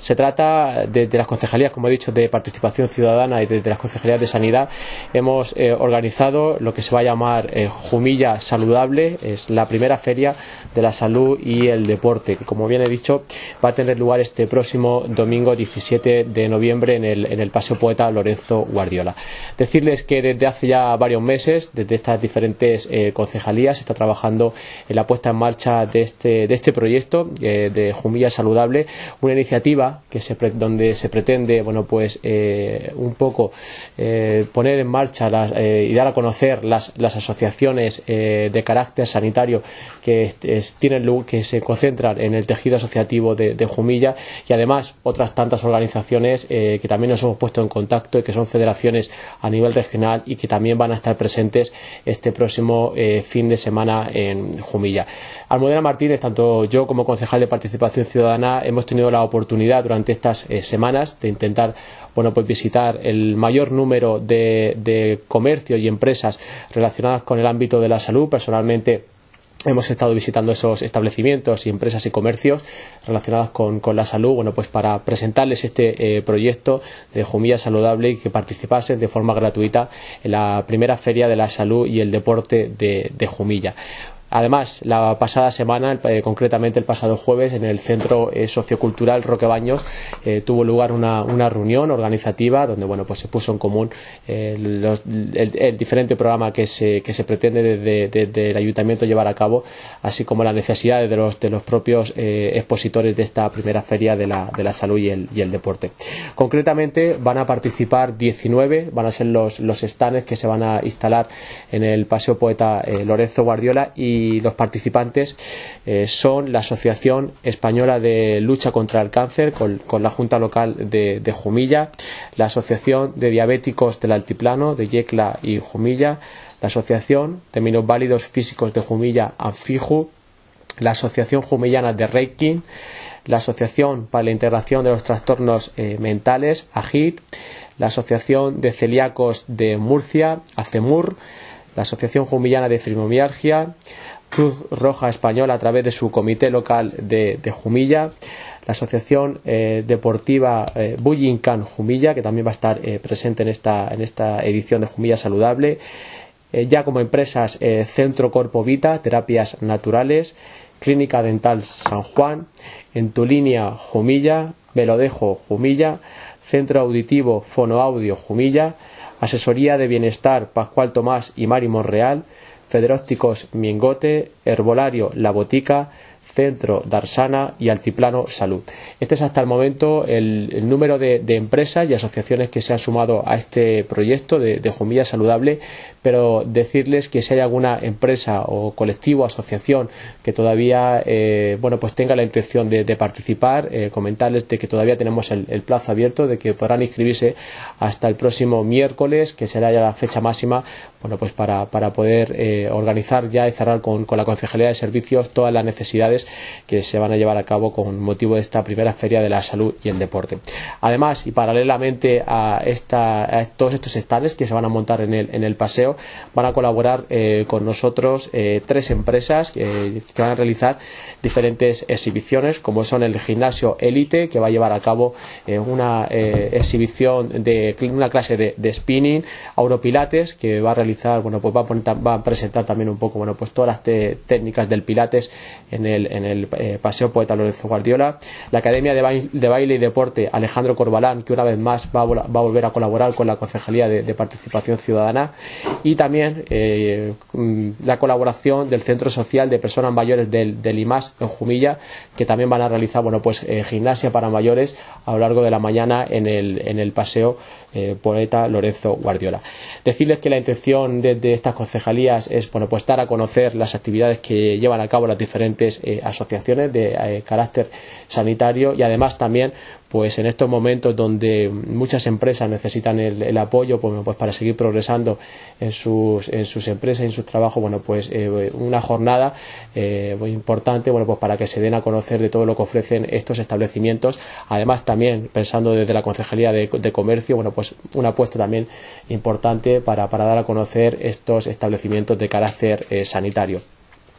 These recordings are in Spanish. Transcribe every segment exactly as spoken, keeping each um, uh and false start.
Se trata de, de las concejalías, como he dicho, de participación ciudadana y de, de las concejalías de sanidad. Hemos eh, organizado lo que se va a llamar eh, Jumilla Saludable. Es la primera feria de la salud y el deporte, que, como bien he dicho, va a tener lugar este próximo domingo diecisiete de noviembre en el, en el Paseo Poeta Lorenzo Guardiola. Decirles que desde hace ya varios meses, desde estas diferentes eh, concejalías, se está trabajando en la puesta en marcha de este, de este proyecto eh, de Jumilla Saludable, una iniciativa que se, donde se pretende, bueno, pues eh, un poco eh, poner en marcha las, eh, y dar a conocer las, las asociaciones eh, de carácter sanitario que, es, tienen, que se concentran en el tejido asociativo de, de Jumilla, y además otras tantas organizaciones eh, que también nos hemos puesto en contacto y que son federaciones a nivel regional y que también van a estar presentes este próximo eh, fin de semana en Jumilla. Almudena Martínez, tanto yo como concejal de Participación Ciudadana, hemos tenido la oportunidad durante estas eh, semanas de intentar, bueno, pues visitar el mayor número de, de comercios y empresas relacionadas con el ámbito de la salud. Personalmente hemos estado visitando esos establecimientos y empresas y comercios relacionados con, con la salud, bueno, pues para presentarles este eh, proyecto de Jumilla Saludable y que participasen de forma gratuita en la primera feria de la salud y el deporte de, de Jumilla. Además, la pasada semana, eh, concretamente el pasado jueves, en el Centro eh, Sociocultural Roque Baños eh, tuvo lugar una, una reunión organizativa donde, bueno, pues se puso en común eh, los, el, el diferente programa que se, que se pretende desde, desde el Ayuntamiento llevar a cabo, así como las necesidades de los, de los propios eh, expositores de esta primera feria de la, de la salud y el, y el deporte. Concretamente van a participar diecinueve, van a ser los, los stands que se van a instalar en el Paseo Poeta eh, Lorenzo Guardiola, y Y los participantes eh, son la Asociación Española de Lucha contra el Cáncer con, con la Junta Local de, de Jumilla, la Asociación de Diabéticos del Altiplano de Yecla y Jumilla, la Asociación de Minusválidos Físicos de Jumilla, ANFIJU, la Asociación Jumillana de Reiki, la Asociación para la Integración de los Trastornos eh, Mentales, AJIT, la Asociación de Celíacos de Murcia, ACEMUR, la Asociación Jumillana de Fibromialgia, Cruz Roja Española a través de su comité local de, de Jumilla, la Asociación eh, Deportiva eh, Bullincan Jumilla, que también va a estar eh, presente en esta, en esta edición de Jumilla Saludable, eh, ya como empresas eh, Centro Corpo Vita, Terapias Naturales, Clínica Dental San Juan, Entulinia Jumilla, Velodejo Jumilla, Centro Auditivo Fonoaudio Jumilla, Asesoría de Bienestar Pascual Tomás y Mari Monreal, Federópticos Mingote, Herbolario La Botica, Centro Darsana y Altiplano Salud. Este es hasta el momento el, el número de, de empresas y asociaciones que se han sumado a este proyecto de, de Jumilla Saludable, pero decirles que si hay alguna empresa o colectivo o asociación que todavía eh, bueno, pues tenga la intención de, de participar, eh, comentarles de que todavía tenemos el, el plazo abierto, de que podrán inscribirse hasta el próximo miércoles, que será ya la fecha máxima, bueno, pues para, para poder eh, organizar ya y cerrar con, con la Concejalía de Servicios todas las necesidades que se van a llevar a cabo con motivo de esta primera feria de la salud y el deporte. Además, y paralelamente a, esta, a todos estos stands que se van a montar en el, en el paseo, van a colaborar eh, con nosotros eh, tres empresas eh, que van a realizar diferentes exhibiciones, como son el gimnasio Elite, que va a llevar a cabo eh, una eh, exhibición de una clase de, de spinning, Auropilates, que va a realizar, bueno, pues va a, poner, va a presentar también un poco, bueno, pues todas las te, técnicas del Pilates en el, en el eh, Paseo Poeta Lorenzo Guardiola, la Academia de Baile, de Baile y Deporte Alejandro Corbalán, que una vez más va a, va a volver a colaborar con la Concejalía de, de Participación Ciudadana, y también eh, la colaboración del Centro Social de Personas Mayores del, del I M A S en Jumilla, que también van a realizar, bueno, pues eh, gimnasia para mayores a lo largo de la mañana en el, en el Paseo eh, Poeta Lorenzo Guardiola. Decirles que la intención de, de estas concejalías es, bueno, pues dar a conocer las actividades que llevan a cabo las diferentes eh, asociaciones de eh, carácter sanitario, y además también, pues en estos momentos donde muchas empresas necesitan el, el apoyo, pues, pues para seguir progresando en sus, en sus empresas y en sus trabajos, bueno, pues eh, una jornada eh, muy importante, bueno, pues para que se den a conocer de todo lo que ofrecen estos establecimientos. Además, también pensando desde la Concejalía de, de Comercio, bueno, pues una apuesta también importante para, para dar a conocer estos establecimientos de carácter eh, sanitario.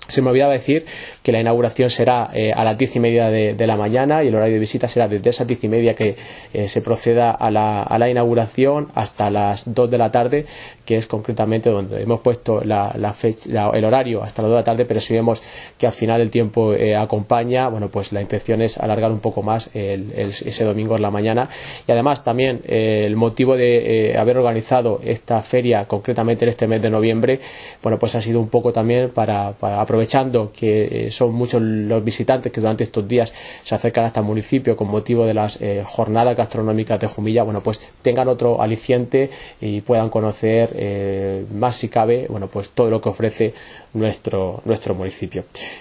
Se me olvidaba decir que la inauguración será eh, a las diez y media de, de la mañana, y el horario de visita será desde esas diez y media que eh, se proceda a la, a la inauguración hasta las dos de la tarde, que es concretamente donde hemos puesto la, la fecha, la, el horario hasta las dos de la tarde, pero si vemos que al final el tiempo eh, acompaña, bueno, pues la intención es alargar un poco más el, el, ese domingo en la mañana. Y además también eh, el motivo de eh, haber organizado esta feria concretamente en este mes de noviembre, bueno, pues ha sido un poco también para, para aprovechar aprovechando que eh, son muchos los visitantes que durante estos días se acercan hasta el municipio con motivo de las eh, jornadas gastronómicas de Jumilla, bueno, pues tengan otro aliciente y puedan conocer eh, más si cabe, bueno, pues todo lo que ofrece nuestro nuestro municipio.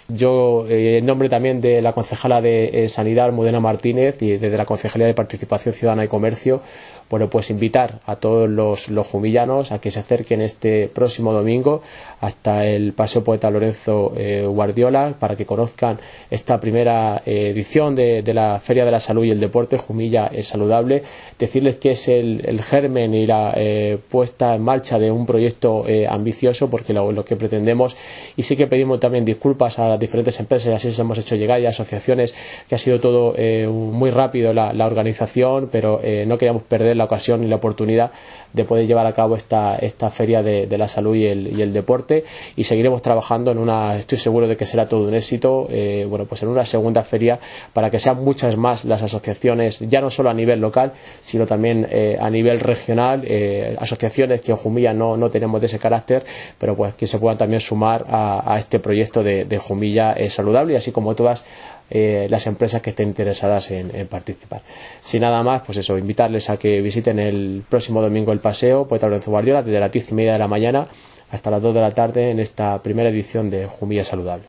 Yo, eh, en nombre también de la concejala de eh, Sanidad, Almudena Martínez, y desde la Concejalía de Participación Ciudadana y Comercio, bueno, pues invitar a todos los, los jumillanos a que se acerquen este próximo domingo hasta el Paseo Poeta Lorenzo eh, Guardiola, para que conozcan esta primera eh, edición de, de la Feria de la Salud y el Deporte, Jumilla es Saludable. Decirles que es el, el germen y la eh, puesta en marcha de un proyecto eh, ambicioso, porque lo, lo que pretendemos, y sí que pedimos también disculpas a las diferentes empresas, y así les hemos hecho llegar, y a asociaciones, que ha sido todo eh, muy rápido la, la organización, pero eh, no queríamos perder la ocasión y la oportunidad de poder llevar a cabo esta, esta feria de, de la salud y el, y el deporte, y seguiremos trabajando en una, estoy seguro de que será todo un éxito, eh, bueno, pues en una segunda feria, para que sean muchas más las asociaciones, ya no solo a nivel local, sino también eh, a nivel regional, eh, asociaciones que en Jumilla no, no tenemos de ese carácter, pero pues que se puedan también sumar a, a este proyecto de, de Jumilla es Saludable, y así como todas Eh, las empresas que estén interesadas en, en participar. Sin nada más, pues eso, invitarles a que visiten el próximo domingo el Paseo Poeta Lorenzo Guardiola desde las diez y media de la mañana hasta las dos de la tarde en esta primera edición de Jumilla Saludable.